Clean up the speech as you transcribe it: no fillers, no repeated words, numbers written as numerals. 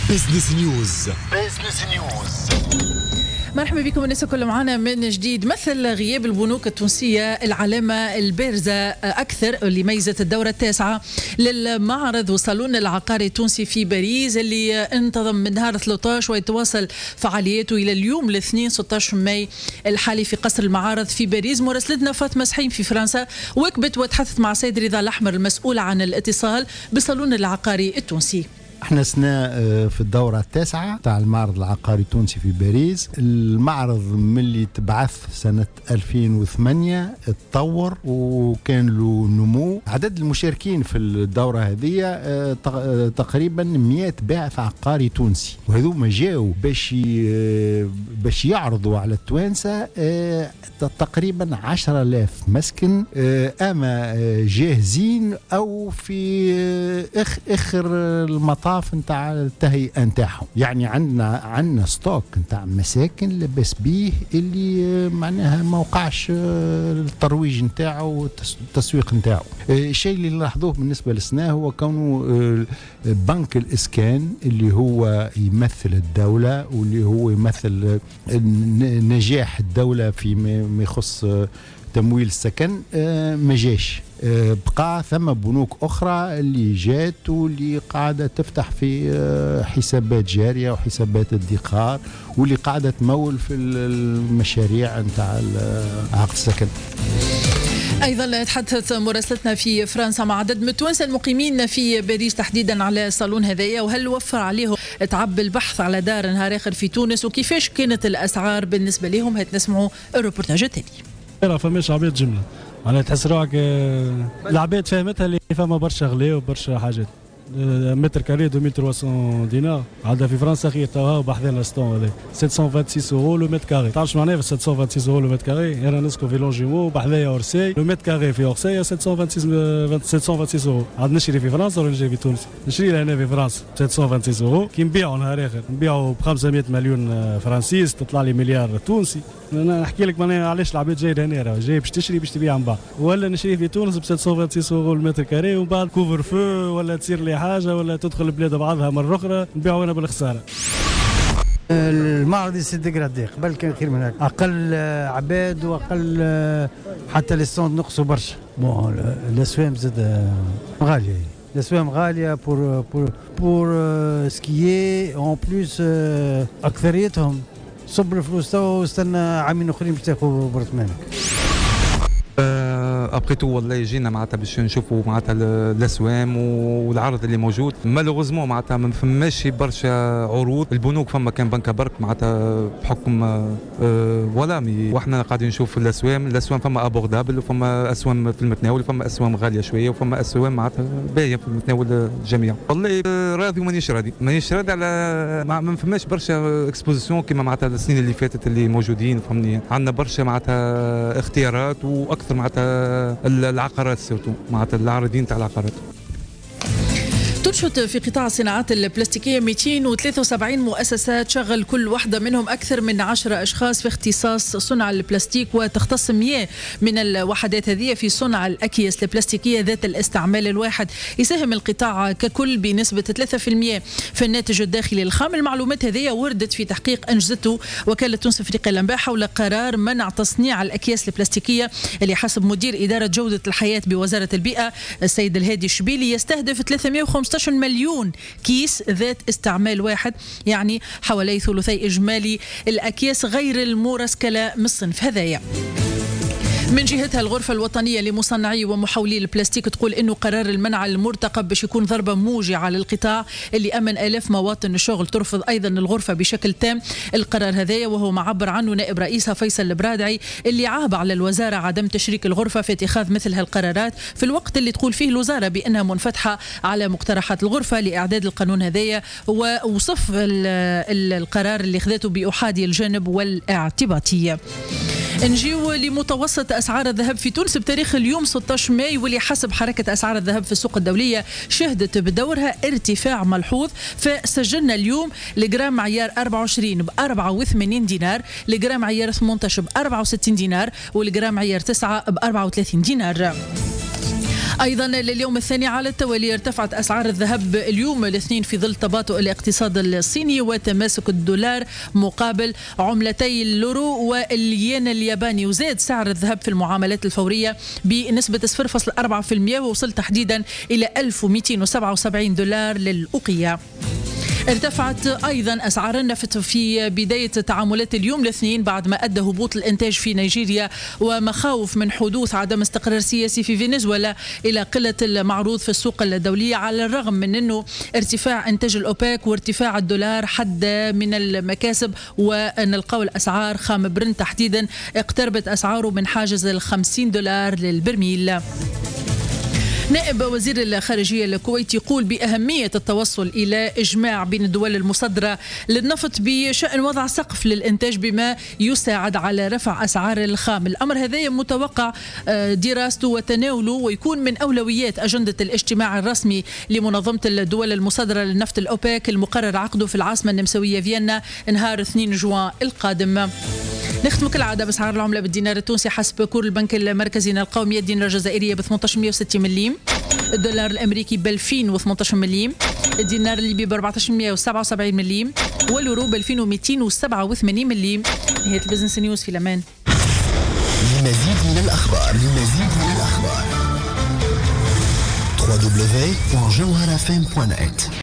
بزنس نيوز. بزنس نيوز. مرحبا بكم الناس الكل معنا من جديد. مثل غياب البنوك التونسية العلامة البارزة أكثر اللي ميزت الدورة التاسعة للمعرض والصالون العقاري التونسي في باريس اللي انتظم من نهار 13 ويتواصل فعالياته إلى اليوم الاثنين 16 ماي الحالي في قصر المعارض في باريس. مراسلتنا فاطمة سحيم في فرنسا وكبت وتحدثت مع سيد رضا الأحمر المسؤول عن الاتصال بالصالون العقاري التونسي. احنا سنة في الدورة التاسعة تاع المعرض العقاري التونسي في باريس. المعرض ملي تبعث سنة 2008 اتطور وكان له نمو. عدد المشاركين في الدورة هذه تقريبا 100 باعث عقاري تونسي، وهذوما جاوا باش يعرضوا على التوانسة تقريبا 10,000 مسكن اما جاهزين او في اخر المطاف نتاع التهيئه نتاعهم. يعني عندنا ستوك نتاع مساكن لبس بيه اللي معناها ما وقعش الترويج نتاعو والتسويق نتاعو. الشيء اللي نلاحظوه بالنسبه للسنه هو كونه بنك الاسكان اللي هو يمثل الدوله واللي هو يمثل نجاح الدوله فيما يخص تمويل السكن ما جاش. بقى ثم بنوك أخرى اللي جات واللي قاعدة تفتح في حسابات جارية وحسابات ادخار واللي قاعدة تمول في المشاريع نتاع عقد السكن. أيضا تحدثت مراسلتنا في فرنسا مع عدد من التوانسة المقيمين في باريس تحديدا على الصالون هذايا، وهل وفر عليهم تعب البحث على دار نهار آخر في تونس وكيفاش كانت الأسعار بالنسبة لهم. هتنسمعوا الروبورتاج التالي. لا فماش عباد جمله، معناها تحس روحك العباد فهمتها اللي فما برشا غلي وبرشا حاجات. متر كاري 2300 دينار عندها في فرنسا خير توا بحذنا الستون هذا 726 اورو لو متر كاري. تعرفش معناها 726 اورو لو متر كاري؟ انا نسكن في لونجيمو بحذايا اورسي لو متر كاري في اورسي 726 اورو. عاد نشري في فرنسا ولا نجي في تونس؟ نشري لهنا في فرنسا 726 اورو. كي نبيعوا نهار اخر نبيعوا ب 500 مليون فرنسيس تطلع لي مليار تونسي. انا نحكي لك معناها علاش العباد جاي لهنا جاي باش تشري باش تبيع من بعد، ولا نشري في تونس ب 726 اورو المتر كاري ومن بعد كوفر فو ولا تصير لي حاجه ولا تدخل البلاد بعضها مره اخرى نبيعوا هنا بالخساره. المعرض يسي ديغرادي، قبل كان خير من هيك، اقل عباد واقل حتى لي ستوند نقصوا برشا. بون الاسوام زاد غاليه، الاسوام غاليه بور سكيي اون بلوس. اكثريتهم صب الفلوس توا واستنى عامين اخرين باش تاخذ برطمانك. ابخي تو والله جينا معناتها باش نشوفوا معناتها الاسوام والعرض اللي موجود. مالوغوزمون معناتها ما فماش برشا عروض. البنوك فما كان بنكه برك معناتها بحكم ولا واحنا قاعدين نشوف الاسوام فما ابوردابل وفما اسوام في المتناول وفما اسوام غاليه شويه وفما اسوام معناتها باهيه في المتناول الجميع. والله راضي ومانيش راضي على ما فماش برشا اكسبوزيسيون كما معناتها السنين اللي فاتت اللي موجودين. فهمني عندنا برشا معناتها اختيارات واكثر معناتها العقارات سيرتو معناتها العارضين تاع العقارات. تنشط في قطاع الصناعات البلاستيكية 273 مؤسسة تشغل كل واحدة منهم أكثر من 10 أشخاص في اختصاص صنع البلاستيك، وتختص 100 من الوحدات هذه في صنع الأكياس البلاستيكية ذات الاستعمال الواحد. يساهم القطاع ككل بنسبة 3% في الناتج الداخلي الخام. المعلومات هذه وردت في تحقيق أنجزته وكالة تونس أفريقيا الأنباء حول قرار منع تصنيع الأكياس البلاستيكية اللي حسب مدير إدارة جودة الحياة بوزارة البيئة السيد الهادي الشبيلي يستهدف 315 مليون كيس ذات استعمال واحد، يعني حوالي ثلثي إجمالي الأكياس غير المرسكلة من الصنف هذايا. من جهتها الغرفة الوطنية لمصنعي ومحولي البلاستيك تقول إنه قرار المنع المرتقب باش يكون ضربة موجعة للقطاع اللي أمن آلاف مواطن الشغل. ترفض أيضا الغرفة بشكل تام القرار هذايا، وهو معبر عنه نائب رئيسها فيصل البرادعي اللي عاب على الوزارة عدم تشريك الغرفة في اتخاذ مثل هالقرارات في الوقت اللي تقول فيه الوزارة بأنها منفتحة على مقترحات الغرفة لإعداد القانون هذايا، ووصف القرار اللي خذته بأحادي الجانب والاعتباطية. نجيو لمتوسط أسعار الذهب في تونس بتاريخ اليوم 16 ماي، واللي حسب حركة أسعار الذهب في السوق الدولية شهدت بدورها ارتفاع ملحوظ. فسجلنا اليوم لجرام عيار 24 ب 84 دينار، لجرام عيار 18 ب 64 دينار، والجرام عيار 9 ب 34 دينار. أيضا لليوم الثاني على التوالي ارتفعت أسعار الذهب اليوم الاثنين في ظل تباطؤ الاقتصاد الصيني وتماسك الدولار مقابل عملتي اللورو والين الياباني. وزاد سعر الذهب في المعاملات الفورية بنسبة 0.4% ووصل تحديدا إلى $1277 للأوقية. ارتفعت أيضا أسعار النفط في بداية تعاملات اليوم الاثنين بعد ما أدى هبوط الإنتاج في نيجيريا ومخاوف من حدوث عدم استقرار سياسي في فنزويلا إلى قلة المعروض في السوق الدولية، على الرغم من أنه ارتفاع إنتاج الأوبك وارتفاع الدولار حد من المكاسب، ونلقاو الأسعار خام برنت تحديدا اقتربت أسعاره من حاجز $50 للبرميل. نائب وزير الخارجية الكويتي يقول بأهمية التوصل إلى إجماع بين الدول المصدرة للنفط بشأن وضع سقف للإنتاج بما يساعد على رفع أسعار الخام. الأمر هذا متوقع دراسته وتناوله ويكون من أولويات أجندة الاجتماع الرسمي لمنظمة الدول المصدرة للنفط الأوبك المقرر عقده في العاصمة النمساوية فيينا نهار 2 جوان القادم. نختم كالعادة بأسعار العملة بالدينار التونسي حسب كور البنك المركزي نلقاو 100 دينار جزائرية ب 1860 مليم، الدولار الأمريكي ب 2018 مليم، الدينار الليبي ب 1477 مليم، واليورو ب 2287 مليم. نهاية البزنس نيوز في الأمان. لمزيد من الأخبار www.jawharafm.net